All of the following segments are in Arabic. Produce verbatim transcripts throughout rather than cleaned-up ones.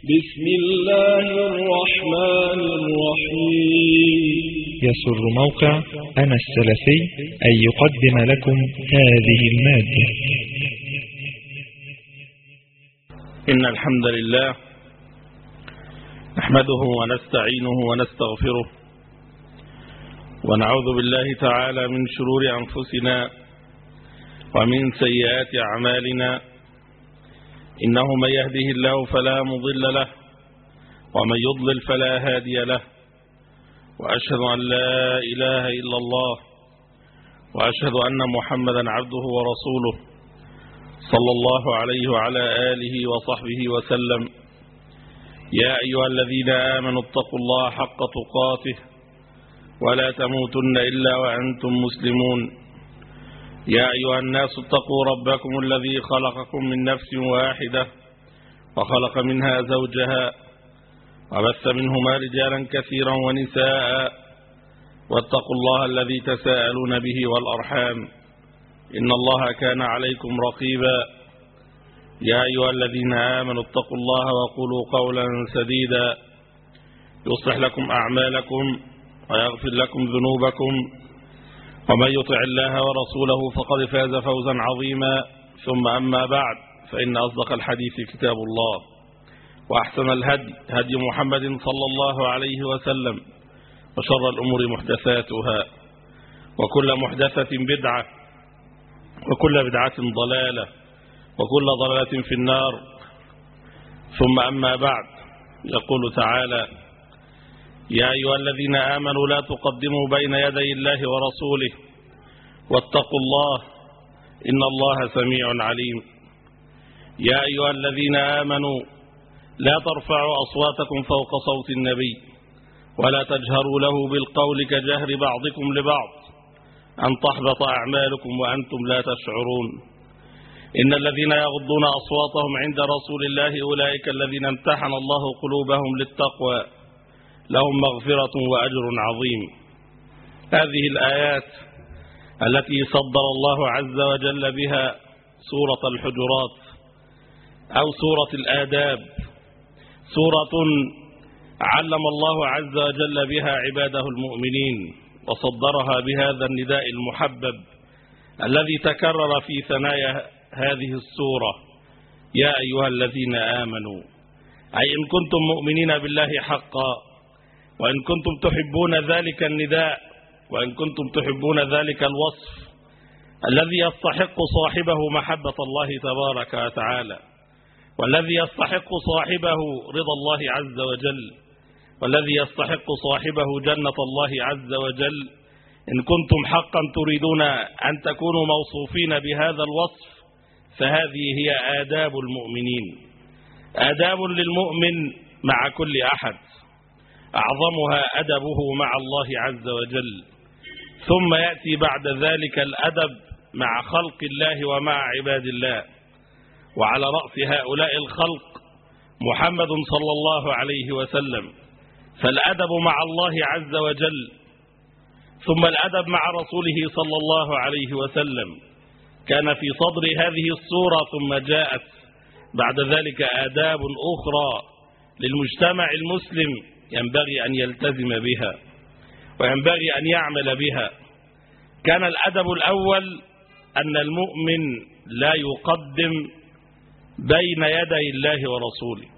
بسم الله الرحمن الرحيم. يسر موقع أنا السلفي أن يقدم لكم هذه المادة. إن الحمد لله نحمده ونستعينه ونستغفره ونعوذ بالله تعالى من شرور أنفسنا ومن سيئات أعمالنا، إنه من يهده الله فلا مضل له ومن يضلل فلا هادي له، وأشهد أن لا إله إلا الله وأشهد أن محمدا عبده ورسوله صلى الله عليه وعلى آله وصحبه وسلم. يا أيها الذين آمنوا اتقوا الله حق تقاته ولا تموتن إلا وأنتم مسلمون. يا أيها الناس اتقوا ربكم الذي خلقكم من نفس واحدة وخلق منها زوجها وبث منهما رجالا كثيرا ونساء، واتقوا الله الذي تساءلون به والأرحام إن الله كان عليكم رقيبا. يا أيها الذين آمنوا اتقوا الله وقولوا قولا سديدا يصلح لكم أعمالكم ويغفر لكم ذنوبكم، ومن يطع الله ورسوله فقد فاز فوزا عظيما. ثم أما بعد، فإن أصدق الحديث كتاب الله، وأحسن الهدي هدي محمد صلى الله عليه وسلم، وشر الأمور محدثاتها، وكل محدثة بدعة، وكل بدعة ضلالة، وكل ضلالة في النار. ثم أما بعد، يقول تعالى: يا أيها الذين آمنوا لا تقدموا بين يدي الله ورسوله واتقوا الله إن الله سميع عليم. يا أيها الذين آمنوا لا ترفعوا أصواتكم فوق صوت النبي ولا تجهروا له بالقول كجهر بعضكم لبعض أن تحبط أعمالكم وأنتم لا تشعرون. إن الذين يغضون أصواتهم عند رسول الله أولئك الذين امتحن الله قلوبهم للتقوى لهم مغفرة وأجر عظيم. هذه الآيات التي صدر الله عز وجل بها سورة الحجرات أو سورة الآداب، سورة علم الله عز وجل بها عباده المؤمنين، وصدرها بهذا النداء المحبب الذي تكرر في ثنايا هذه السورة: يا أيها الذين آمنوا، أي إن كنتم مؤمنين بالله حقا، وإن كنتم تحبون ذلك النداء، وإن كنتم تحبون ذلك الوصف الذي يستحق صاحبه محبة الله تبارك وتعالى، والذي يستحق صاحبه رضا الله عز وجل، والذي يستحق صاحبه جنة الله عز وجل. إن كنتم حقا تريدون أن تكونوا موصوفين بهذا الوصف، فهذه هي آداب المؤمنين، آداب للمؤمن مع كل أحد، أعظمها أدبه مع الله عز وجل، ثم يأتي بعد ذلك الأدب مع خلق الله ومع عباد الله، وعلى رأس هؤلاء الخلق محمد صلى الله عليه وسلم، فالأدب مع الله عز وجل، ثم الأدب مع رسوله صلى الله عليه وسلم كان في صدر هذه السورة، ثم جاءت بعد ذلك آداب أخرى للمجتمع المسلم ينبغي أن يلتزم بها وينبغي أن يعمل بها. كان الأدب الأول أن المؤمن لا يقدم بين يدي الله ورسوله،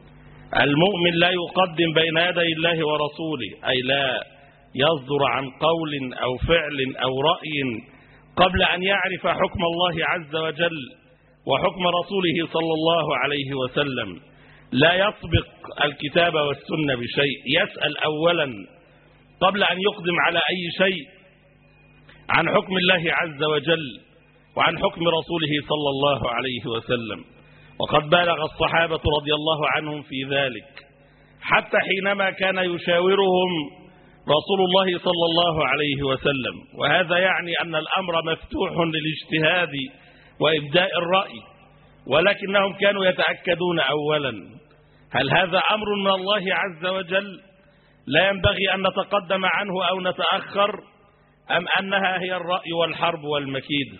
المؤمن لا يقدم بين يدي الله ورسوله، أي لا يصدر عن قول أو فعل أو رأي قبل أن يعرف حكم الله عز وجل وحكم رسوله صلى الله عليه وسلم. لا يسبق الكتاب والسنة بشيء، يسأل أولا قبل أن يقدم على أي شيء عن حكم الله عز وجل وعن حكم رسوله صلى الله عليه وسلم. وقد بالغ الصحابة رضي الله عنهم في ذلك، حتى حينما كان يشاورهم رسول الله صلى الله عليه وسلم، وهذا يعني أن الأمر مفتوح للاجتهاد وإبداء الرأي، ولكنهم كانوا يتأكدون أولا هل هذا أمر من الله عز وجل لا ينبغي أن نتقدم عنه أو نتأخر، أم أنها هي الرأي والحرب والمكيد.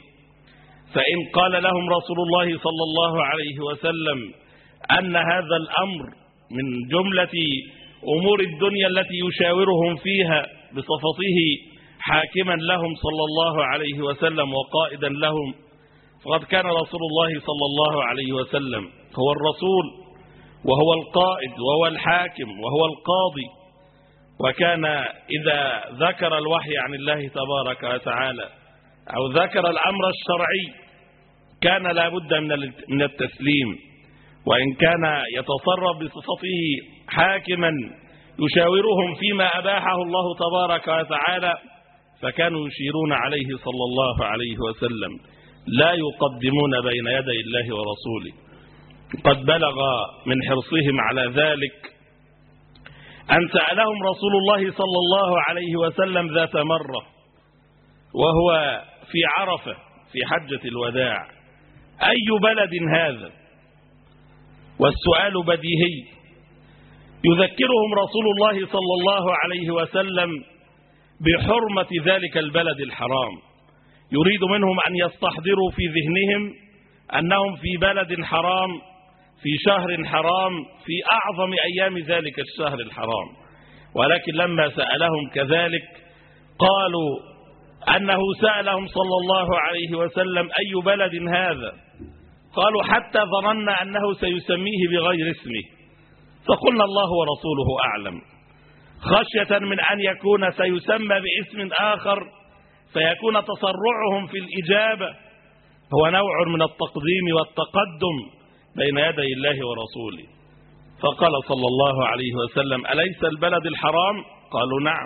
فإن قال لهم رسول الله صلى الله عليه وسلم أن هذا الأمر من جملة أمور الدنيا التي يشاورهم فيها بصفته حاكما لهم صلى الله عليه وسلم وقائدا لهم، فقد كان رسول الله صلى الله عليه وسلم هو الرسول وهو القائد وهو الحاكم وهو القاضي، وكان إذا ذكر الوحي عن الله تبارك وتعالى أو ذكر الأمر الشرعي كان لا بد من التسليم، وإن كان يتصرف بصفته حاكما يشاورهم فيما أباحه الله تبارك وتعالى فكانوا يشيرون عليه صلى الله عليه وسلم، لا يقدمون بين يدي الله ورسوله. قد بلغ من حرصهم على ذلك أن سألهم رسول الله صلى الله عليه وسلم ذات مرة وهو في عرفة في حجة الوداع: أي بلد هذا؟ والسؤال بديهي، يذكرهم رسول الله صلى الله عليه وسلم بحرمة ذلك البلد الحرام، يريد منهم أن يستحضروا في ذهنهم أنهم في بلد حرام في شهر حرام في أعظم أيام ذلك الشهر الحرام، ولكن لما سألهم كذلك قالوا أنه سألهم صلى الله عليه وسلم: أي بلد هذا؟ قالوا: حتى ظننا أنه سيسميه بغير اسمه، فقلنا: الله ورسوله أعلم، خشية من أن يكون سيسمى باسم آخر فيكون تسرعهم في الإجابة هو نوع من التقديم والتقدم بين يدي الله ورسوله. فقال صلى الله عليه وسلم: أليس البلد الحرام؟ قالوا: نعم.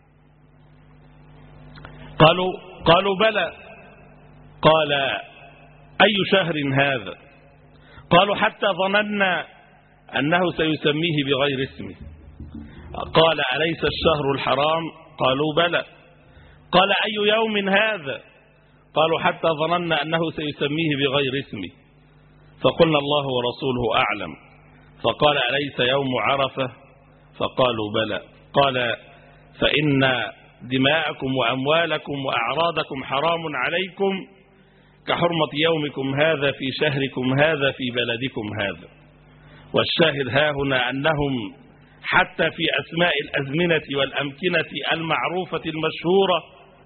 قالوا قالوا بلى. قال: أي شهر هذا؟ قالوا: حتى ظننا أنه سيسميه بغير اسمه. قال: أليس الشهر الحرام؟ قالوا: بلى. قال: أي يوم هذا؟ قالوا: حتى ظننا أنه سيسميه بغير اسمه، فقلنا: الله ورسوله أعلم. فقال: أليس يوم عرفة؟ فقالوا: بلى. قال: فإن دماءكم وأموالكم وأعراضكم حرام عليكم كحرمة يومكم هذا في شهركم هذا في بلدكم هذا. والشاهد ها هنا أنهم حتى في أسماء الأزمنة والأمكنة المعروفة المشهورة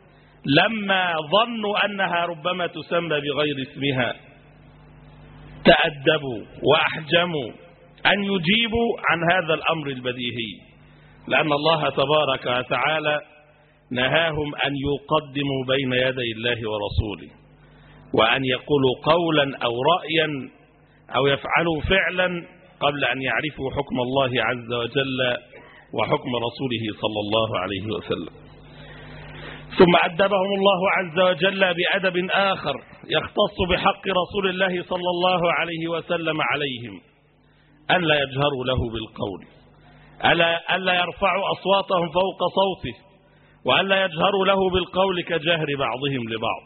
لما ظنوا أنها ربما تسمى بغير اسمها تأدبوا وأحجموا أن يجيبوا عن هذا الأمر البديهي، لأن الله تبارك وتعالى نهاهم أن يقدموا بين يدي الله ورسوله، وأن يقولوا قولا أو رأيا أو يفعلوا فعلا قبل أن يعرفوا حكم الله عز وجل وحكم رسوله صلى الله عليه وسلم. ثم أدبهم الله عز وجل بأدب آخر يختص بحق رسول الله صلى الله عليه وسلم عليهم: أن لا يجهروا له بالقول، ألا, ألا يرفعوا أصواتهم فوق صوته، وأن لا يجهروا له بالقول كجهر بعضهم لبعض.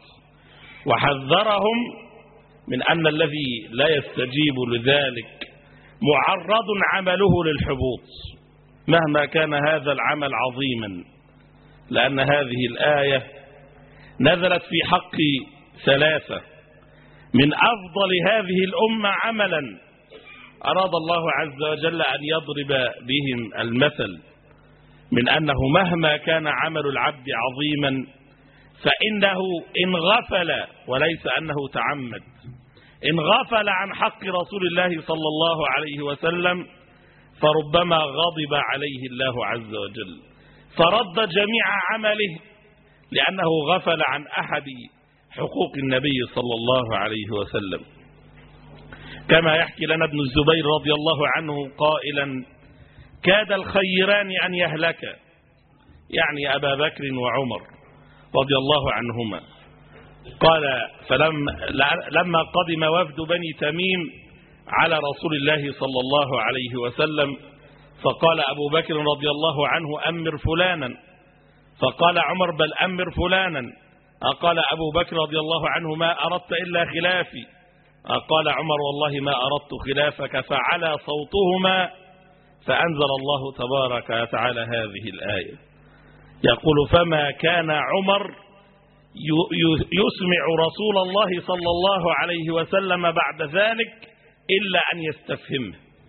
وحذرهم من أن الذي لا يستجيب لذلك معرض عمله للحبوط مهما كان هذا العمل عظيما، لأن هذه الآية نزلت في حق ثلاثة من أفضل هذه الأمة عملا أراد الله عز وجل أن يضرب بهم المثل، من أنه مهما كان عمل العبد عظيما فإنه إن غفل، وليس أنه تعمد، إن غفل عن حق رسول الله صلى الله عليه وسلم فربما غضب عليه الله عز وجل فرد جميع عمله لأنه غفل عن أحد حقوق النبي صلى الله عليه وسلم. كما يحكي لنا ابن الزبير رضي الله عنه قائلا: كاد الخيران أن يهلك، يعني أبا بكر وعمر رضي الله عنهما. قال: فلما قدم وفد بني تميم على رسول الله صلى الله عليه وسلم فقال أبو بكر رضي الله عنه: أمر فلانا. فقال عمر: بل أمر فلانا. قال أبو بكر رضي الله عنه: ما أردت إلا خلافي. قال عمر: والله ما أردت خلافك. فعلى صوتهما فأنزل الله تبارك وتعالى هذه الآية يقول: فما كان عمر يسمع رسول الله صلى الله عليه وسلم بعد ذلك إلا أن يستفهمه.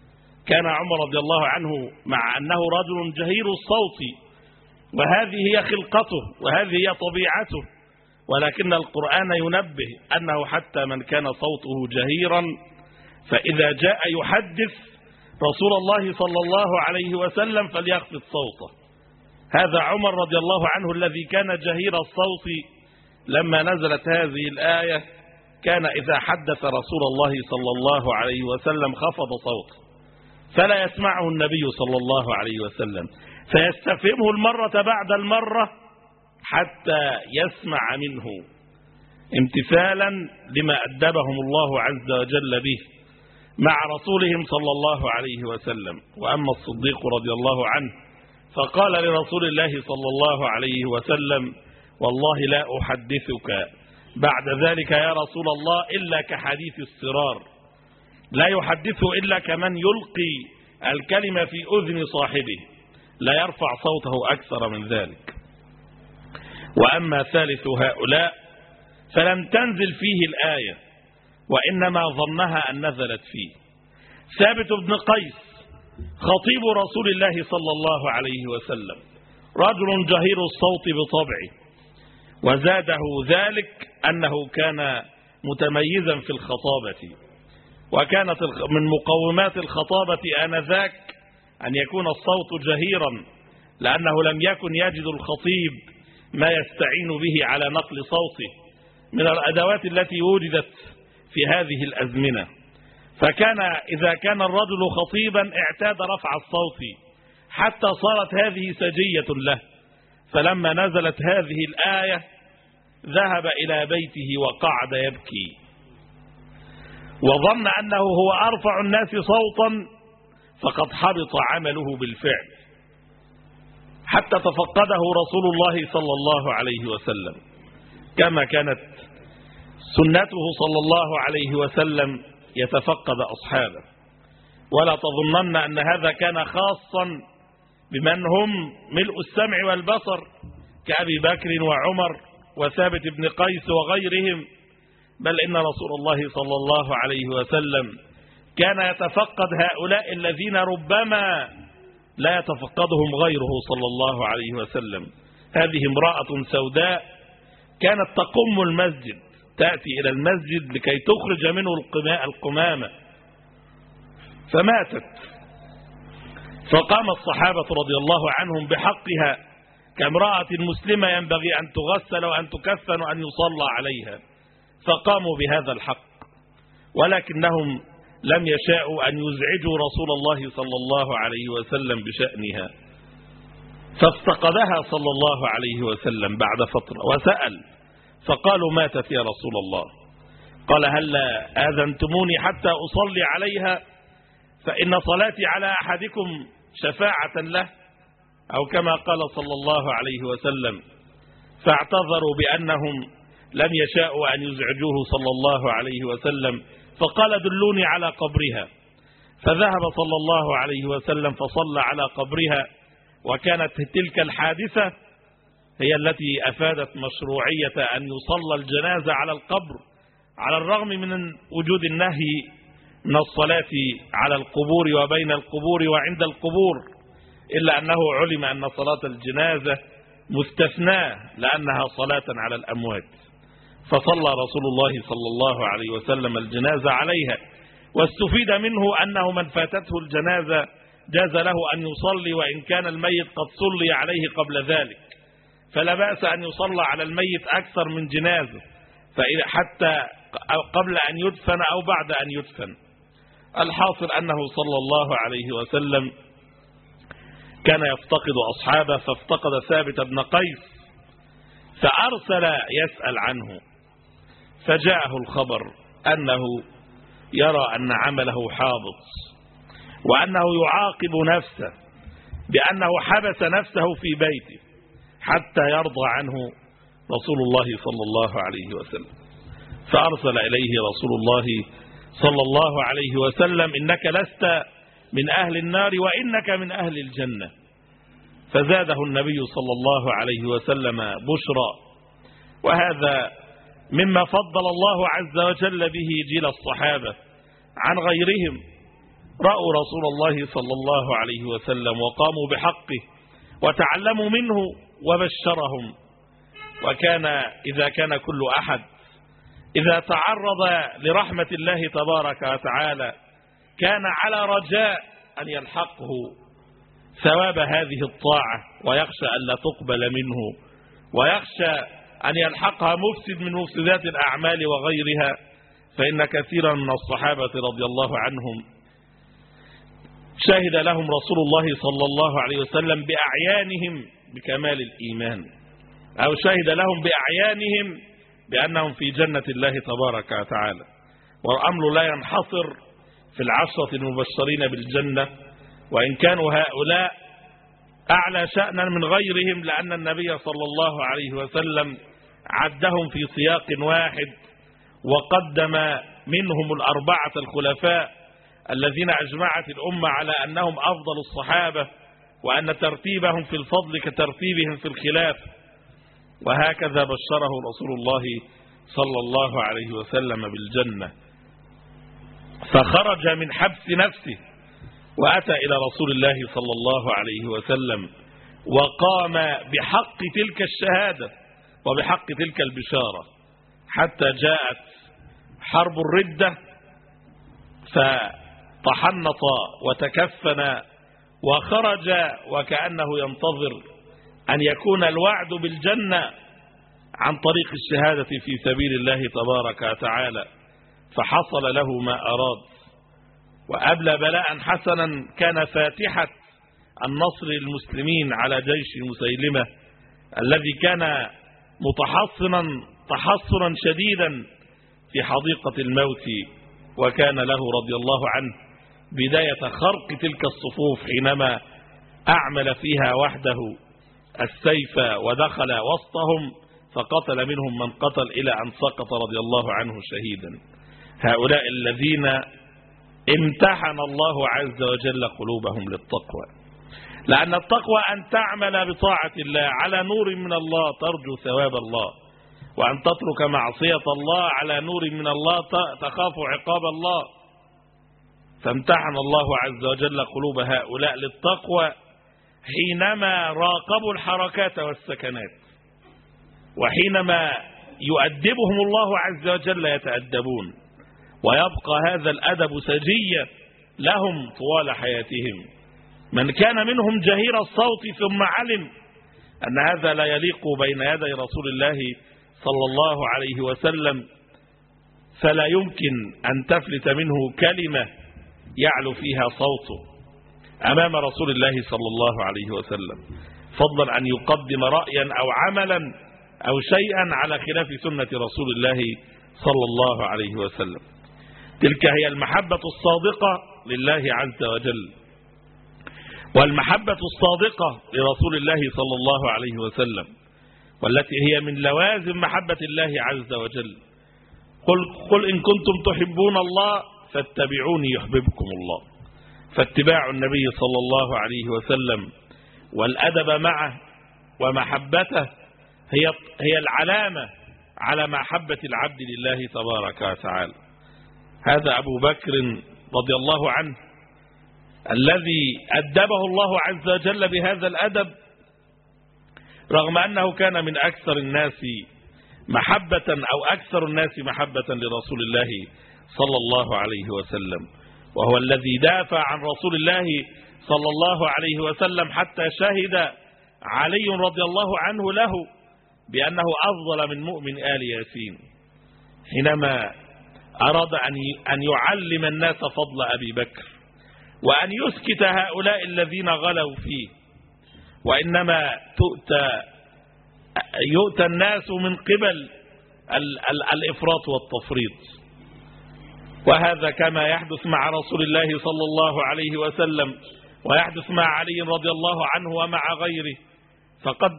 كان عمر رضي الله عنه مع أنه رجل جهير الصوت وهذه هي خلقته وهذه هي طبيعته، ولكن القرآن ينبه أنه حتى من كان صوته جهيرا فإذا جاء يحدث رسول الله صلى الله عليه وسلم فليخفض صوته. هذا عمر رضي الله عنه الذي كان جهير الصوت لما نزلت هذه الآية كان إذا حدث رسول الله صلى الله عليه وسلم خفض صوته فلا يسمعه النبي صلى الله عليه وسلم، فيستفهمه المرة بعد المرة حتى يسمع منه امتثالا لما أدبهم الله عز وجل به مع رسولهم صلى الله عليه وسلم. وأما الصديق رضي الله عنه فقال لرسول الله صلى الله عليه وسلم: والله لا أحدثك بعد ذلك يا رسول الله إلا كحديث السرار، لا يحدثه إلا كمن يلقي الكلمة في أذن صاحبه، لا يرفع صوته أكثر من ذلك. وأما ثالث هؤلاء فلم تنزل فيه الآية وإنما ظنها أن نزلت فيه. ثابت بن قيس خطيب رسول الله صلى الله عليه وسلم رجل جهير الصوت بطبعه، وزاده ذلك أنه كان متميزا في الخطابة، وكانت من مقومات الخطابة آنذاك أن يكون الصوت جهيرا، لأنه لم يكن يجد الخطيب ما يستعين به على نقل صوته من الأدوات التي وجدت في هذه الأزمنة، فكان إذا كان الرجل خطيبا اعتاد رفع الصوت حتى صارت هذه سجية له. فلما نزلت هذه الآية ذهب إلى بيته وقعد يبكي وظن أنه هو أرفع الناس صوتا فقد حبط عمله بالفعل، حتى تفقده رسول الله صلى الله عليه وسلم كما كانت سنته صلى الله عليه وسلم يتفقد أصحابه. ولا تظنن أن هذا كان خاصا بمن هم ملء السمع والبصر كأبي بكر وعمر وثابت بن قيس وغيرهم، بل إن رسول الله صلى الله عليه وسلم كان يتفقد هؤلاء الذين ربما لا يتفقدهم غيره صلى الله عليه وسلم. هذه امرأة سوداء كانت تقم المسجد، تأتي إلى المسجد لكي تخرج منه القمامة، فماتت، فقام الصحابة رضي الله عنهم بحقها كامرأة مسلمة ينبغي أن تغسل وأن تكفن وأن يصلى عليها، فقاموا بهذا الحق، ولكنهم لم يشاءوا أن يزعجوا رسول الله صلى الله عليه وسلم بشأنها، فافتقدها صلى الله عليه وسلم بعد فترة وسأل، فقالوا: ماتت يا رسول الله. قال: هلا آذنتموني حتى أصلي عليها، فإن صلاتي على أحدكم شفاعة له، أو كما قال صلى الله عليه وسلم. فاعتذروا بأنهم لم يشاءوا أن يزعجوه صلى الله عليه وسلم، فقال: دلوني على قبرها. فذهب صلى الله عليه وسلم فصلى على قبرها، وكانت تلك الحادثة هي التي أفادت مشروعية أن يصلى الجنازة على القبر، على الرغم من وجود النهي من الصلاة على القبور وبين القبور وعند القبور، إلا أنه علم أن صلاة الجنازة مستثناة لأنها صلاة على الأموات، فصلى رسول الله صلى الله عليه وسلم الجنازة عليها. واستفيد منه أنه من فاتته الجنازة جاز له أن يصلي وإن كان الميت قد صلي عليه قبل ذلك، فلا بأس أن يصلى على الميت أكثر من جنازة، فإذا حتى قبل أن يدفن أو بعد أن يدفن. الحاصل أنه صلى الله عليه وسلم كان يفتقد أصحابه، فافتقد ثابت بن قيس، فأرسل يسأل عنه، فجاءه الخبر أنه يرى أن عمله حابط، وأنه يعاقب نفسه بأنه حبس نفسه في بيته حتى يرضى عنه رسول الله صلى الله عليه وسلم. فأرسل إليه رسول الله صلى الله عليه وسلم: إنك لست من أهل النار وإنك من أهل الجنة. فزاده النبي صلى الله عليه وسلم بشرى. وهذا مما فضل الله عز وجل به جيل الصحابة عن غيرهم، رأوا رسول الله صلى الله عليه وسلم وقاموا بحقه وتعلموا منه وبشرهم. وكان إذا كان كل أحد إذا تعرض لرحمة الله تبارك وتعالى كان على رجاء أن يلحقه ثواب هذه الطاعة، ويخشى أن لا تقبل منه، ويخشى أن يلحقها مفسد من مفسدات الأعمال وغيرها. فإن كثيرا من الصحابة رضي الله عنهم شهد لهم رسول الله صلى الله عليه وسلم بأعيانهم بكمال الإيمان، أو شهد لهم بأعيانهم بأنهم في جنة الله تبارك وتعالى. والأمر لا ينحصر في العشرة المبشرين بالجنة، وإن كانوا هؤلاء أعلى شأنا من غيرهم، لأن النبي صلى الله عليه وسلم عدهم في سياق واحد، وقدم منهم الأربعة الخلفاء الذين أجمعت الأمة على أنهم أفضل الصحابة، وأن ترتيبهم في الفضل كترتيبهم في الخلاف. وهكذا بشره رسول الله صلى الله عليه وسلم بالجنة. فخرج من حبس نفسه وأتى إلى رسول الله صلى الله عليه وسلم وقام بحق تلك الشهادة وبحق تلك البشارة، حتى جاءت حرب الردة فتحنط وتكفن وخرج وكأنه ينتظر أن يكون الوعد بالجنة عن طريق الشهادة في سبيل الله تبارك وتعالى، فحصل له ما أراد وأبلى بلاء حسنا. كان فاتحة النصر للمسلمين على جيش مسيلمة الذي كان متحصنا تحصنا شديدا في حديقة الموت، وكان له رضي الله عنه بداية خرق تلك الصفوف حينما أعمل فيها وحده السيف ودخل وسطهم فقتل منهم من قتل إلى أن سقط رضي الله عنه شهيدا. هؤلاء الذين امتحن الله عز وجل قلوبهم للتقوى، لأن التقوى أن تعمل بطاعة الله على نور من الله ترجو ثواب الله، وأن تترك معصية الله على نور من الله تخاف عقاب الله. فامتحن الله عز وجل قلوب هؤلاء للتقوى حينما راقبوا الحركات والسكنات، وحينما يؤدبهم الله عز وجل يتأدبون، ويبقى هذا الأدب سجيا لهم طوال حياتهم. من كان منهم جهير الصوت ثم علم أن هذا لا يليق بين يدي رسول الله صلى الله عليه وسلم فلا يمكن أن تفلت منه كلمة يعلو فيها صوته أمام رسول الله صلى الله عليه وسلم، فضلا أن يقدم رأيا أو عملا أو شيئا على خلاف سنة رسول الله صلى الله عليه وسلم. تلك هي المحبة الصادقة لله عز وجل، والمحبة الصادقة لرسول الله صلى الله عليه وسلم، والتي هي من لوازم محبة الله عز وجل. قل, قل إن كنتم تحبون الله فاتبعوني يحببكم الله. فاتباع النبي صلى الله عليه وسلم والأدب معه ومحبته هي هي العلامة على محبة العبد لله تبارك وتعالى. هذا أبو بكر رضي الله عنه الذي أدبه الله عز وجل بهذا الأدب، رغم أنه كان من أكثر الناس محبة أو أكثر الناس محبة لرسول الله صلى الله عليه وسلم، وهو الذي دافع عن رسول الله صلى الله عليه وسلم حتى شهد علي رضي الله عنه له بأنه أفضل من مؤمن آل ياسين، حينما أراد أن يعلم الناس فضل أبي بكر وأن يسكت هؤلاء الذين غلوا فيه، وإنما تؤتى يؤتى الناس من قبل ال ال الإفراط والتفريط. وهذا كما يحدث مع رسول الله صلى الله عليه وسلم ويحدث مع علي رضي الله عنه ومع غيره. فقد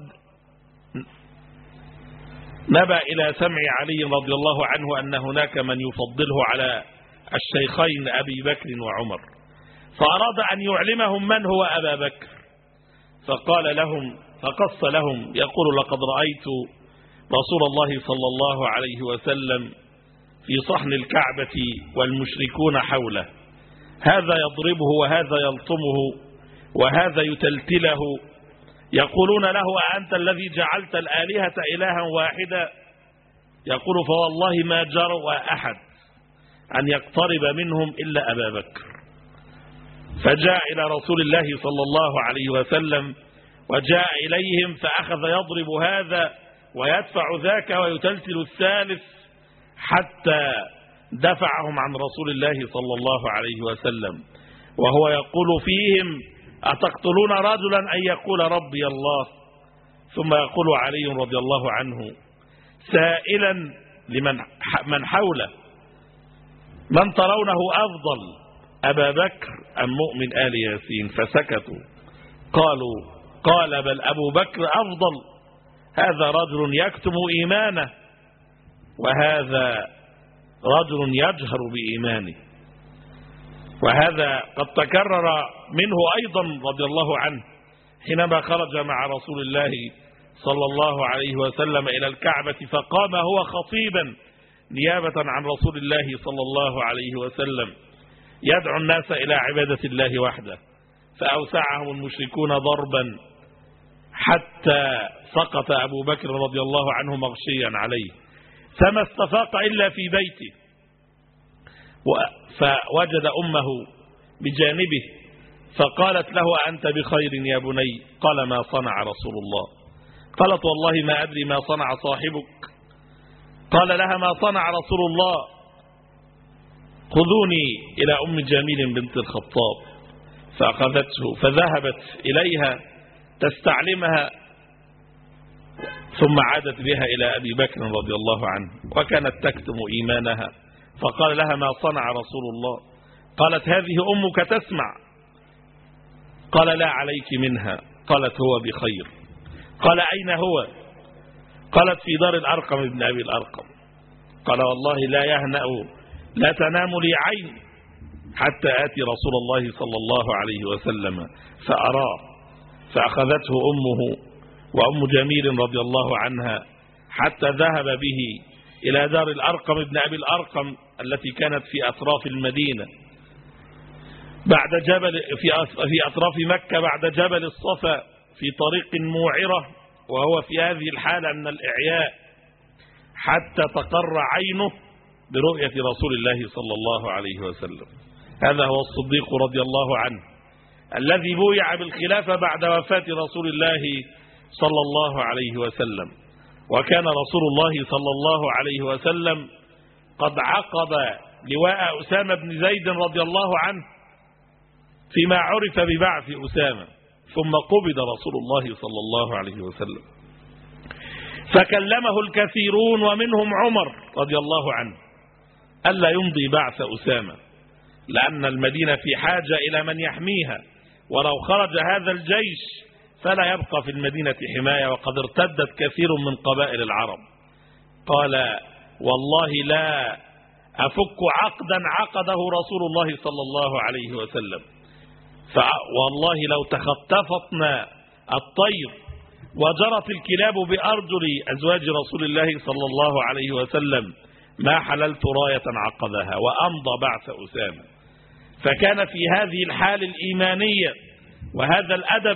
نبى إلى سمع علي رضي الله عنه أن هناك من يفضله على الشيخين أبي بكر وعمر، فأراد أن يعلمهم من هو أبا بكر، فقال لهم فقص لهم يقول: لقد رأيت رسول الله صلى الله عليه وسلم في صحن الكعبة والمشركون حوله، هذا يضربه وهذا يلطمه وهذا يتلتله، يقولون له أنت الذي جعلت الآلهة إلها واحدا؟ يقول فوالله ما جرى أحد أن يقترب منهم إلا أبا بكر. فجاء إلى رسول الله صلى الله عليه وسلم وجاء إليهم فأخذ يضرب هذا ويدفع ذاك ويتلتل الثالث حتى دفعهم عن رسول الله صلى الله عليه وسلم، وهو يقول فيهم أتقتلون رجلا أن يقول ربي الله؟ ثم يقول علي رضي الله عنه سائلا لمن من حوله من ترونه أفضل أبا بكر أم مؤمن آل ياسين؟ فسكتوا. قالوا قال بل أبو بكر أفضل، هذا رجل يكتم إيمانه وهذا رجل يجهر بإيمانه. وهذا قد تكرر منه أيضا رضي الله عنه حينما خرج مع رسول الله صلى الله عليه وسلم إلى الكعبة فقام هو خطيبا نيابة عن رسول الله صلى الله عليه وسلم يدعو الناس إلى عبادة الله وحده، فأوسعهم المشركون ضربا حتى سقط أبو بكر رضي الله عنه مغشيا عليه، فما استفاق إلا في بيته، فوجد أمه بجانبه فقالت له أنت بخير يا بني؟ قال ما صنع رسول الله؟ قالت والله ما أدري ما صنع صاحبك. قال لها ما صنع رسول الله؟ خذوني إلى أم جميل بنت الخطاب. فأخذته فذهبت إليها تستعلمها ثم عادت بها إلى أبي بكر رضي الله عنه وكانت تكتم إيمانها، فقال لها ما صنع رسول الله؟ قالت هذه أمك تسمع. قال لا عليك منها. قالت هو بخير. قال أين هو؟ قالت في دار الأرقم ابن أبي الأرقم. قال والله لا يهنأ لا تنام لي عين حتى آتي رسول الله صلى الله عليه وسلم فأراه. فأخذته أمه وأم جميل رضي الله عنها حتى ذهب به إلى دار الأرقم ابن أبي الأرقم التي كانت في أطراف المدينة بعد جبل في في أطراف مكة بعد جبل الصفا في طريق موعرة، وهو في هذه الحالة من الإعياء حتى تقر عينه برؤية رسول الله صلى الله عليه وسلم. هذا هو الصديق رضي الله عنه الذي بويع بالخلافة بعد وفاة رسول الله صلى الله عليه وسلم، وكان رسول الله صلى الله عليه وسلم قد عقد لواء أسامة بن زيد رضي الله عنه فيما عرف ببعث أسامة، ثم قبض رسول الله صلى الله عليه وسلم فكلمه الكثيرون ومنهم عمر رضي الله عنه ألا يمضي بعث أسامة لأن المدينة في حاجة إلى من يحميها، ولو خرج هذا الجيش فلا يبقى في المدينة حماية وقد ارتدت كثير من قبائل العرب. قال والله لا أفك عقدا عقده رسول الله صلى الله عليه وسلم، والله لو تخطفتنا الطير وجرت الكلاب بأرجل أزواج رسول الله صلى الله عليه وسلم ما حللت راية عقدها، وأمضى بعث أسامة. فكان في هذه الحال الإيمانية وهذا الأدب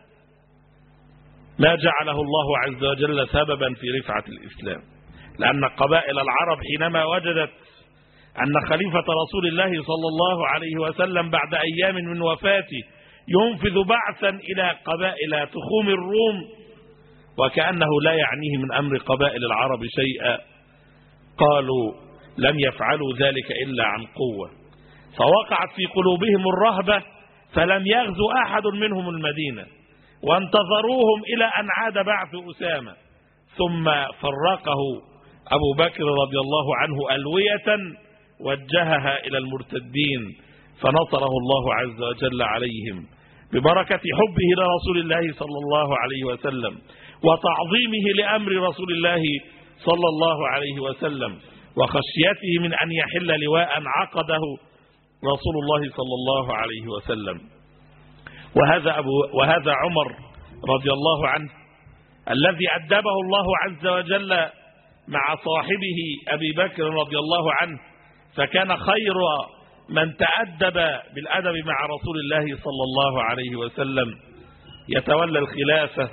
ما جعله الله عز وجل سببا في رفعة الإسلام، لأن قبائل العرب حينما وجدت أن خليفة رسول الله صلى الله عليه وسلم بعد أيام من وفاته ينفذ بعثا إلى قبائل تخوم الروم وكأنه لا يعنيه من أمر قبائل العرب شيئا، قالوا لم يفعلوا ذلك إلا عن قوة، فوقعت في قلوبهم الرهبة فلم يغزو أحد منهم المدينة وانتظروهم إلى أن عاد بعث أسامة، ثم فرقه أبو بكر رضي الله عنه ألوية وجهها إلى المرتدين فنصره الله عز وجل عليهم ببركة حبه لرسول الله صلى الله عليه وسلم وتعظيمه لأمر رسول الله صلى الله عليه وسلم وخشيته من أن يحل لواء عقده رسول الله صلى الله عليه وسلم. وهذا, أبو وهذا عمر رضي الله عنه الذي أدبه الله عز وجل مع صاحبه أبي بكر رضي الله عنه، فكان خير من تأدب بالأدب مع رسول الله صلى الله عليه وسلم يتولى الخلافة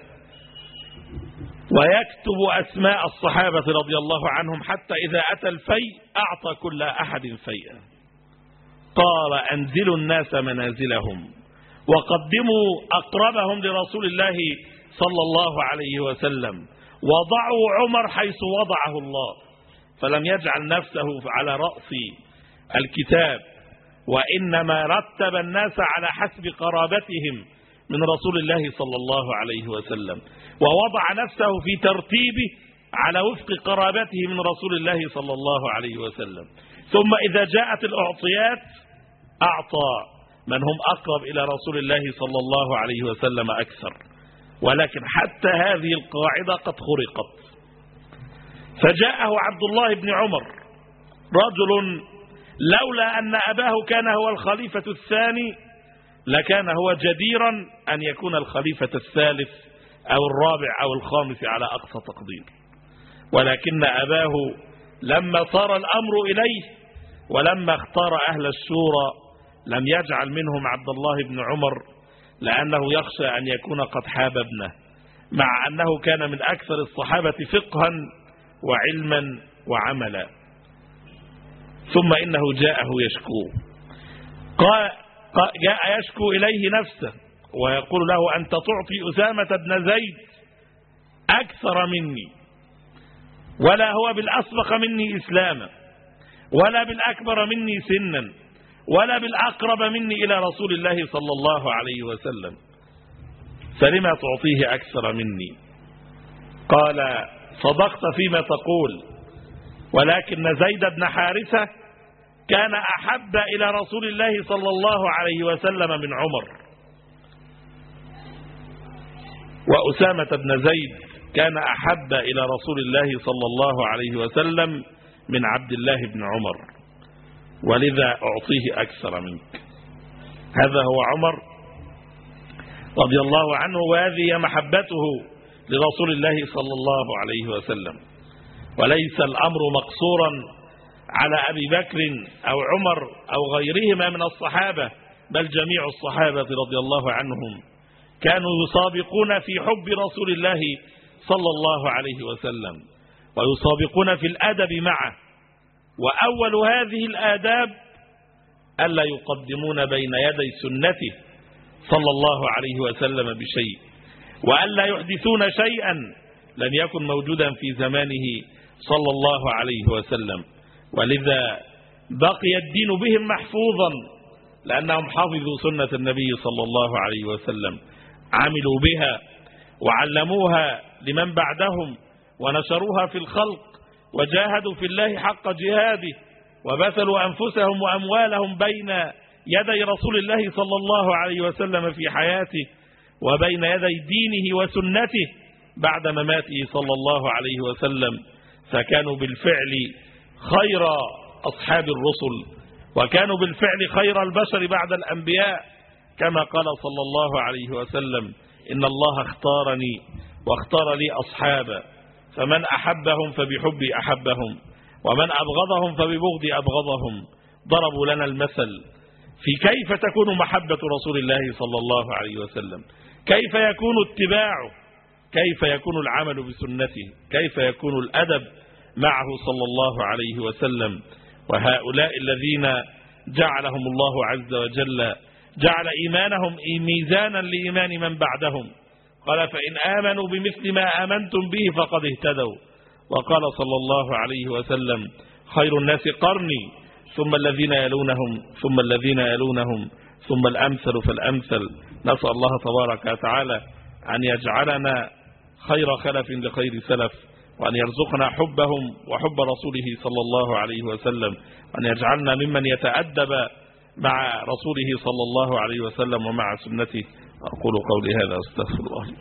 ويكتب أسماء الصحابة رضي الله عنهم، حتى إذا أتى الفيء أعطى كل أحد فيئا. قال أنزلوا الناس منازلهم وقدموا أقربهم لرسول الله صلى الله عليه وسلم، وضعوا عمر حيث وضعه الله، فلم يجعل نفسه على رأس الكتاب، وإنما رتب الناس على حسب قرابتهم من رسول الله صلى الله عليه وسلم، ووضع نفسه في ترتيبه على وفق قرابته من رسول الله صلى الله عليه وسلم. ثم إذا جاءت الأعطيات أعطى من هم أقرب إلى رسول الله صلى الله عليه وسلم أكثر. ولكن حتى هذه القاعدة قد خرقت، فجاءه عبد الله بن عمر رجل لولا أن أباه كان هو الخليفة الثاني لكان هو جديرا أن يكون الخليفة الثالث أو الرابع أو الخامس على أقصى تقدير، ولكن أباه لما صار الأمر إليه ولما اختار أهل الشورى لم يجعل منهم عبد الله بن عمر، لأنه يخشى أن يكون قد حاب ابنه، مع أنه كان من أكثر الصحابة فقها وعلما وعملا. ثم إنه جاءه يشكوه، قال جاء يشكو إليه نفسه ويقول له أنت تعطي أسامة بن زيد أكثر مني، ولا هو بالأسبق مني إسلاما، ولا بالأكبر مني سنا، ولا بالأقرب مني إلى رسول الله صلى الله عليه وسلم، فلما تعطيه أكثر مني؟ قال صدقت فيما تقول، ولكن زيد بن حارثة كان أحب إلى رسول الله صلى الله عليه وسلم من عمر، وأسامة بن زيد كان أحب إلى رسول الله صلى الله عليه وسلم من عبد الله بن عمر، ولذا أعطيه أكثر منك. هذا هو عمر رضي الله عنه، وهذه محبته لرسول الله صلى الله عليه وسلم. وليس الأمر مقصورا على أبي بكر أو عمر أو غيرهما من الصحابة، بل جميع الصحابة رضي الله عنهم كانوا يسابقون في حب رسول الله صلى الله عليه وسلم، ويسابقون في الأدب معه. وأول هذه الآداب ألا يقدمون بين يدي سنته صلى الله عليه وسلم بشيء، وألا يحدثون شيئا لم يكن موجودا في زمانه صلى الله عليه وسلم. ولذا بقي الدين بهم محفوظا، لأنهم حفظوا سنة النبي صلى الله عليه وسلم، عملوا بها وعلموها لمن بعدهم ونشروها في الخلق، وجاهدوا في الله حق جهاده، وبذلوا أنفسهم وأموالهم بين يدي رسول الله صلى الله عليه وسلم في حياته، وبين يدي دينه وسنته بعد مماته صلى الله عليه وسلم. فكانوا بالفعل خير أصحاب الرسل، وكانوا بالفعل خير البشر بعد الأنبياء، كما قال صلى الله عليه وسلم إن الله اختارني واختار لي أصحابا، فمن أحبهم فبحبي أحبهم، ومن أبغضهم فببغضي أبغضهم. ضربوا لنا المثل في كيف تكون محبة رسول الله صلى الله عليه وسلم، كيف يكون اتباعه، كيف يكون العمل بسنته، كيف يكون الأدب معه صلى الله عليه وسلم. وهؤلاء الذين جعلهم الله عز وجل جعل إيمانهم ميزانا لإيمان من بعدهم، قال فإن آمنوا بمثل ما آمنتم به فقد اهتدوا. وقال صلى الله عليه وسلم خير الناس قرني ثم الذين يلونهم ثم الذين يلونهم ثم الأمثل فالأمثل. نسأل الله تبارك وتعالى أن يجعلنا خير خلف لخير سلف، وأن يرزقنا حبهم وحب رسوله صلى الله عليه وسلم، وأن يجعلنا ممن يتأدب مع رسوله صلى الله عليه وسلم ومع سنته. أقول قولي هذا أستغفر الله.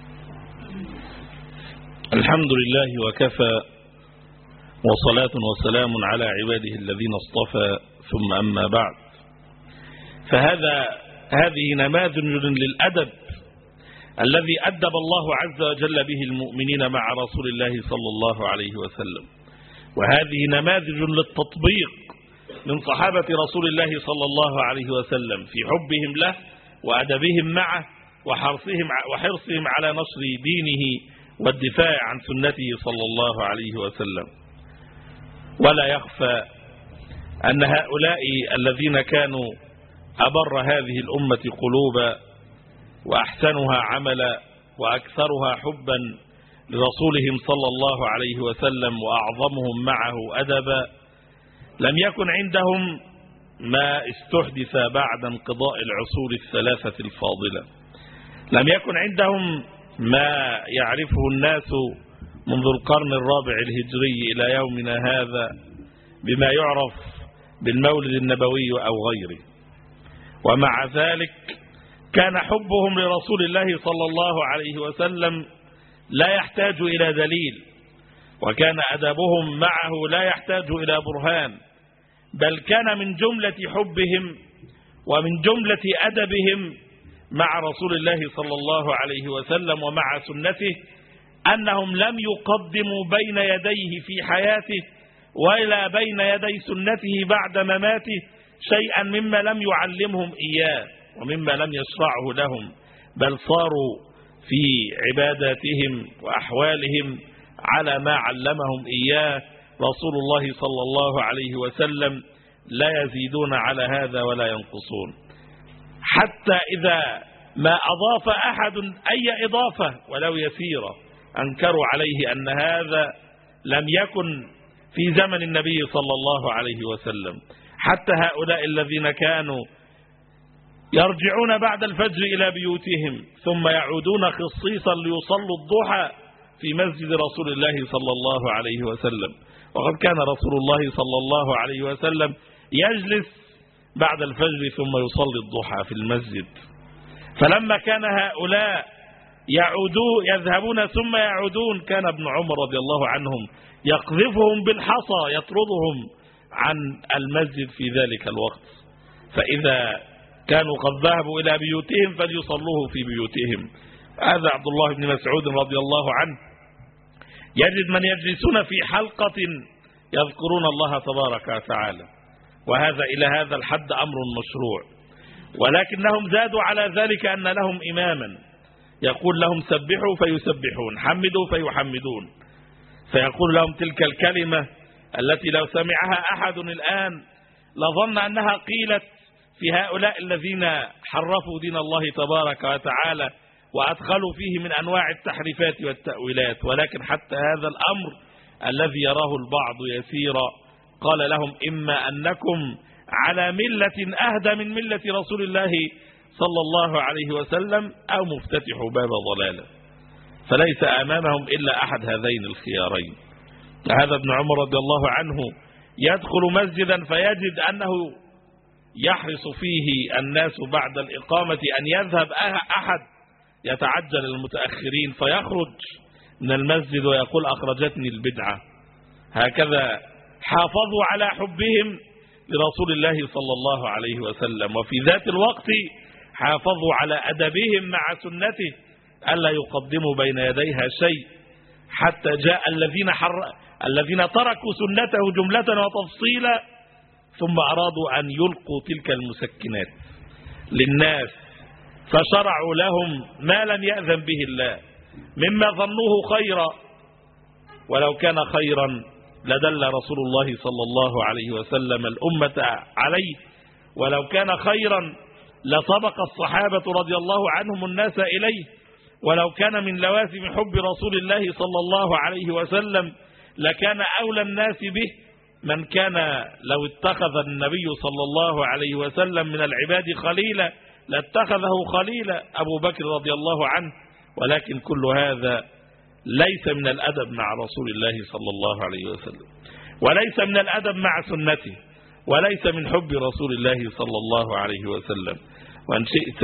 الحمد لله وكفى، وصلاة وسلام على عباده الذين اصطفى، ثم أما بعد، فهذا هذه نماذج للأدب الذي أدب الله عز وجل به المؤمنين مع رسول الله صلى الله عليه وسلم، وهذه نماذج للتطبيق من صحابة رسول الله صلى الله عليه وسلم في حبهم له وأدبهم معه وحرصهم وحرصهم على نشر دينه والدفاع عن سنته صلى الله عليه وسلم. ولا يخفى أن هؤلاء الذين كانوا أبر هذه الأمة قلوبا وأحسنها عملا وأكثرها حبا لرسولهم صلى الله عليه وسلم وأعظمهم معه أدبا لم يكن عندهم ما استحدث بعد انقضاء العصور الثلاثة الفاضلة. لم يكن عندهم ما يعرفه الناس منذ القرن الرابع الهجري إلى يومنا هذا بما يعرف بالمولد النبوي أو غيره. ومع ذلك كان حبهم لرسول الله صلى الله عليه وسلم لا يحتاج إلى دليل، وكان أدبهم معه لا يحتاج إلى برهان، بل كان من جملة حبهم ومن جملة أدبهم مع رسول الله صلى الله عليه وسلم ومع سنته أنهم لم يقدموا بين يديه في حياته ولا بين يدي سنته بعد مماته شيئا مما لم يعلمهم إياه ومما لم يشرعه لهم، بل صاروا في عباداتهم وأحوالهم على ما علمهم إياه رسول الله صلى الله عليه وسلم، لا يزيدون على هذا ولا ينقصون. حتى إذا ما أضاف أحد أي إضافة ولو يسيرة أنكروا عليه أن هذا لم يكن في زمن النبي صلى الله عليه وسلم. حتى هؤلاء الذين كانوا يرجعون بعد الفجر إلى بيوتهم ثم يعودون خصيصا ليصلوا الضحى في مسجد رسول الله صلى الله عليه وسلم، وقد كان رسول الله صلى الله عليه وسلم يجلس بعد الفجر ثم يصلي الضحى في المسجد. فلما كان هؤلاء يعودون يذهبون ثم يعودون كان ابن عمر رضي الله عنهم يقذفهم بالحصى يطردهم عن المسجد في ذلك الوقت، فإذا كانوا قد ذهبوا إلى بيوتهم فليصلوه في بيوتهم. هذا عبد الله بن مسعود رضي الله عنه يجد من يجلسون في حلقة يذكرون الله تبارك وتعالى، وهذا إلى هذا الحد أمر مشروع، ولكنهم زادوا على ذلك أن لهم إماما يقول لهم سبحوا فيسبحون، حمدوا فيحمدون، فيقول لهم تلك الكلمة التي لو سمعها أحد الآن لظن أنها قيلت في هؤلاء الذين حرفوا دين الله تبارك وتعالى وأدخلوا فيه من أنواع التحريفات والتأويلات، ولكن حتى هذا الأمر الذي يراه البعض يسيرا قال لهم إما أنكم على ملة أهدى من ملة رسول الله صلى الله عليه وسلم أو مفتتح باب ضلالة، فليس أمامهم إلا أحد هذين الخيارين. هذا ابن عمر رضي الله عنه يدخل مسجدا فيجد أنه يحرص فيه الناس بعد الإقامة أن يذهب أحد يتعجل المتأخرين فيخرج من المسجد ويقول أخرجتني البدعة. هكذا حافظوا على حبهم لرسول الله صلى الله عليه وسلم، وفي ذات الوقت حافظوا على أدبهم مع سنته ألا يقدموا بين يديها شيء، حتى جاء الذين حر... الذين تركوا سنته جملة وتفصيلا ثم أرادوا أن يلقوا تلك المسكنات للناس فشرعوا لهم ما لم يأذن به الله مما ظنوه خيرا، ولو كان خيرا لدل رسول الله صلى الله عليه وسلم الأمة عليه، ولو كان خيرا لسبق الصحابة رضي الله عنهم الناس إليه، ولو كان من لوازم حب رسول الله صلى الله عليه وسلم لكان أولى الناس به من كان لو اتخذ النبي صلى الله عليه وسلم من العباد خليلا لاتخذه خليلا أبو بكر رضي الله عنه، ولكن كل هذا ليس من الأدب مع رسول الله صلى الله عليه وسلم، وليس من الأدب مع سنته، وليس من حب رسول الله صلى الله عليه وسلم. وإن شئت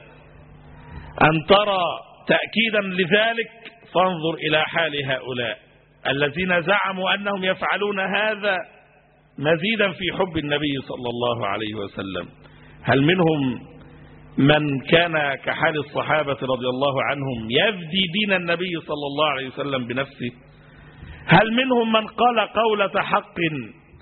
أن ترى تأكيدا لذلك فانظر إلى حال هؤلاء الذين زعموا أنهم يفعلون هذا مزيدا في حب النبي صلى الله عليه وسلم. هل منهم من كان كحال الصحابة رضي الله عنهم يفدي دين النبي صلى الله عليه وسلم بنفسه؟ هل منهم من قال قولة حق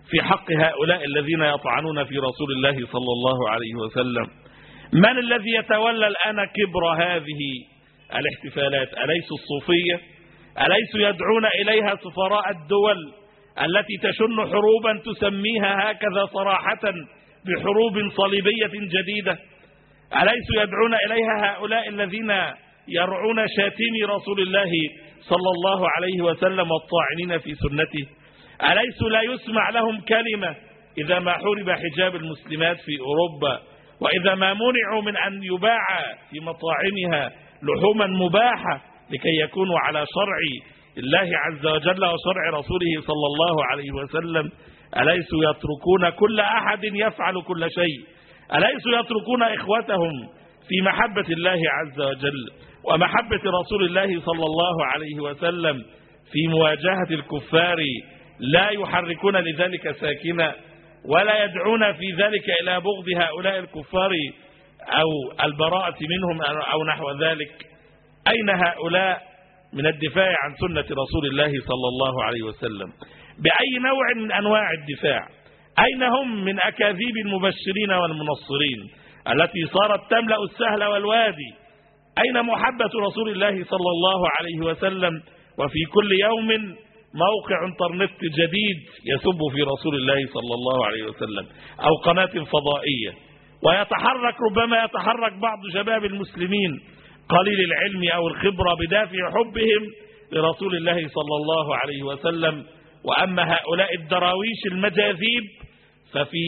في حق هؤلاء الذين يطعنون في رسول الله صلى الله عليه وسلم؟ من الذي يتولى الآن كبر هذه الاحتفالات؟ أليس الصوفية؟ أليس يدعون إليها سفراء الدول التي تشن حروبا تسميها هكذا صراحة بحروب صليبية جديدة؟ أليس يدعون إليها هؤلاء الذين يرعون شاتمي رسول الله صلى الله عليه وسلم والطاعنين في سنته؟ أليس لا يسمع لهم كلمة إذا ما حرب حجاب المسلمات في أوروبا، وإذا ما منعوا من أن يباع في مطاعمها لحوما مباحة لكي يكونوا على شرع الله عز وجل وشرع رسوله صلى الله عليه وسلم؟ أليسوا يتركون كل أحد يفعل كل شيء؟ أليسوا يتركون إخوتهم في محبة الله عز وجل ومحبة رسول الله صلى الله عليه وسلم في مواجهة الكفار لا يحركون لذلك ساكنا ولا يدعون في ذلك إلى بغض هؤلاء الكفار أو البراءة منهم أو نحو ذلك؟ أين هؤلاء من الدفاع عن سنة رسول الله صلى الله عليه وسلم؟ بأي نوع من أنواع الدفاع؟ أين هم من أكاذيب المبشرين والمنصرين التي صارت تملأ السهل والوادي؟ أين محبة رسول الله صلى الله عليه وسلم وفي كل يوم موقع انترنت جديد يسب في رسول الله صلى الله عليه وسلم أو قناة فضائية، ويتحرك ربما يتحرك بعض شباب المسلمين قليل العلم أو الخبرة بدافع حبهم لرسول الله صلى الله عليه وسلم؟ وأما هؤلاء الدراويش المجاذيب ففي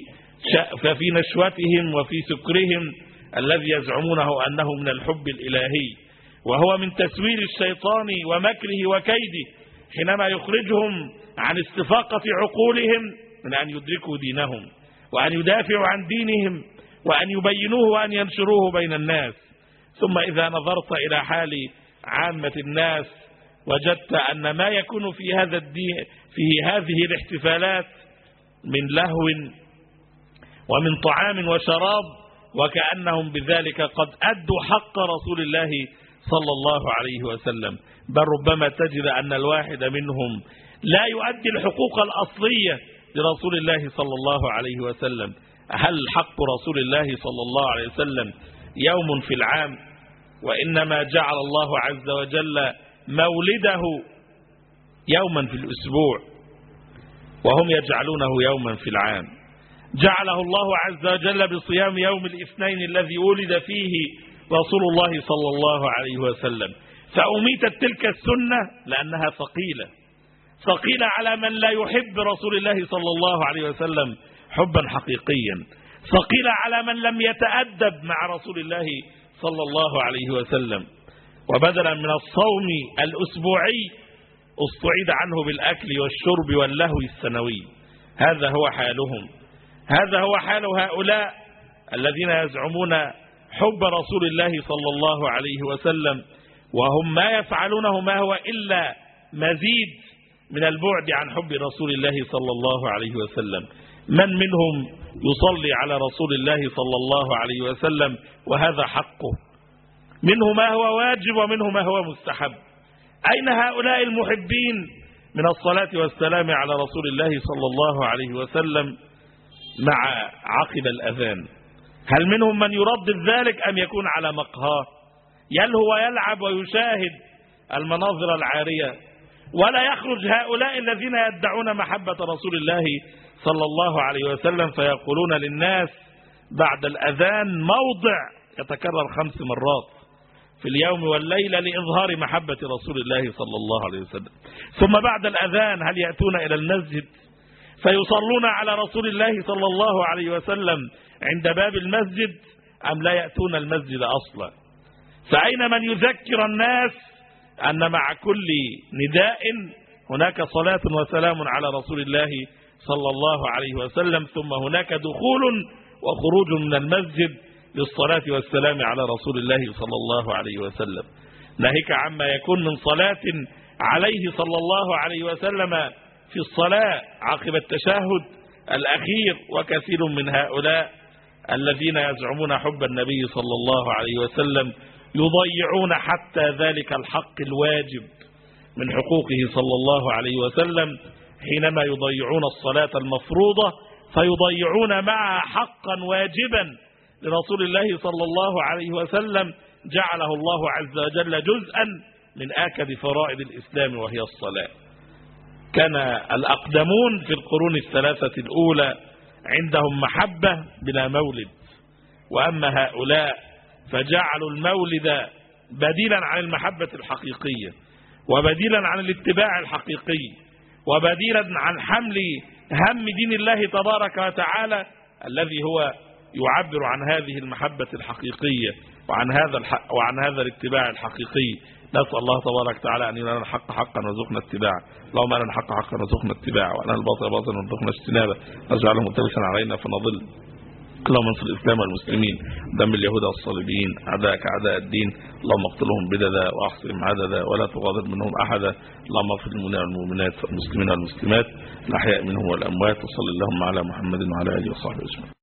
ففي نشوتهم وفي سكرهم الذي يزعمونه أنه من الحب الإلهي، وهو من تسوير الشيطان ومكره وكيده حينما يخرجهم عن استفاقة عقولهم من أن يدركوا دينهم وأن يدافعوا عن دينهم وأن يبينوه وأن ينشروه بين الناس. ثم إذا نظرت إلى حال عامة الناس وجدت أن ما يكون في هذا الدين في هذه الاحتفالات من لهو ومن طعام وشراب، وكأنهم بذلك قد أدوا حق رسول الله صلى الله عليه وسلم، بل ربما تجد أن الواحد منهم لا يؤدي الحقوق الأصلية لرسول الله صلى الله عليه وسلم. هل حق رسول الله صلى الله عليه وسلم يوم في العام؟ وإنما جعل الله عز وجل مولده يوما في الأسبوع وهم يجعلونه يوما في العام. جعله الله عز وجل بصيام يوم الاثنين الذي ولد فيه رسول الله صلى الله عليه وسلم، فأميتت تلك السنة لأنها ثقيلة ثقيلة على من لا يحب رسول الله صلى الله عليه وسلم حبا حقيقيا، ثقيلة على من لم يتأدب مع رسول الله صلى الله عليه وسلم. وبدلا من الصوم الأسبوعي استعيد عنه بالأكل والشرب واللهو السنوي. هذا هو حالهم، هذا هو حال هؤلاء الذين يزعمون حب رسول الله صلى الله عليه وسلم، وهم ما يفعلونه ما هو إلا مزيد من البعد عن حب رسول الله صلى الله عليه وسلم. من منهم يصلي على رسول الله صلى الله عليه وسلم وهذا حقه؟ منه ما هو واجب ومنه ما هو مستحب. أين هؤلاء المحبين من الصلاة والسلام على رسول الله صلى الله عليه وسلم مع عقب الأذان؟ هل منهم من يردد ذلك أم يكون على مقهاه يلهو ويلعب ويشاهد المناظر العارية؟ ولا يخرج هؤلاء الذين يدعون محبة رسول الله صلى الله عليه وسلم فيقولون للناس بعد الأذان موضع يتكرر خمس مرات في اليوم والليلة لإظهار محبة رسول الله صلى الله عليه وسلم. ثم بعد الأذان هل يأتون إلى المسجد فيصلون على رسول الله صلى الله عليه وسلم عند باب المسجد أم لا يأتون المسجد أصلا؟ فأين من يذكر الناس أن مع كل نداء هناك صلاة وسلام على رسول الله صلى الله عليه وسلم، ثم هناك دخول وخروج من المسجد للصلاة والسلام على رسول الله صلى الله عليه وسلم، ناهيك عما يكون من صلاة عليه صلى الله عليه وسلم في الصلاة عقب التشهد الأخير. وكثير من هؤلاء الذين يزعمون حب النبي صلى الله عليه وسلم يضيعون حتى ذلك الحق الواجب من حقوقه صلى الله عليه وسلم حينما يضيعون الصلاة المفروضة فيضيعون معها حقا واجبا لرسول الله صلى الله عليه وسلم جعله الله عز وجل جزءا من آكد فرائض الإسلام وهي الصلاة. كان الأقدمون في القرون الثلاثة الأولى عندهم محبة بلا مولد، وأما هؤلاء فجعلوا المولد بديلا عن المحبة الحقيقية، وبديلا عن الاتباع الحقيقي، وبديلا عن حمل هم دين الله تبارك وتعالى الذي هو يعبر عن هذه المحبة الحقيقية وعن هذا الحق وعن هذا الاتباع الحقيقي. نسأل الله تبارك وتعالى أن يرينا الحق حقا وارزقنا اتباعه. اللهم أرنا الحق حقا وارزقنا اتباعه، وأرنا الباطل باطلا وارزقنا اجتنابه، واجعله ملتبسا علينا فنضل. اللهم انصر الإسلام والمسلمين، دم اليهود والصليبيين أعداءك أعداء الدين، اللهم اقتلهم بددا واحصهم عددا ولا تغادر منهم أحدا. اللهم اغفر للمؤمنين والمؤمنات والمسلمين والمسلمات الأحياء منهم والأموات، وصل اللهم على محمد وعلى آله وصحبه أجمعين.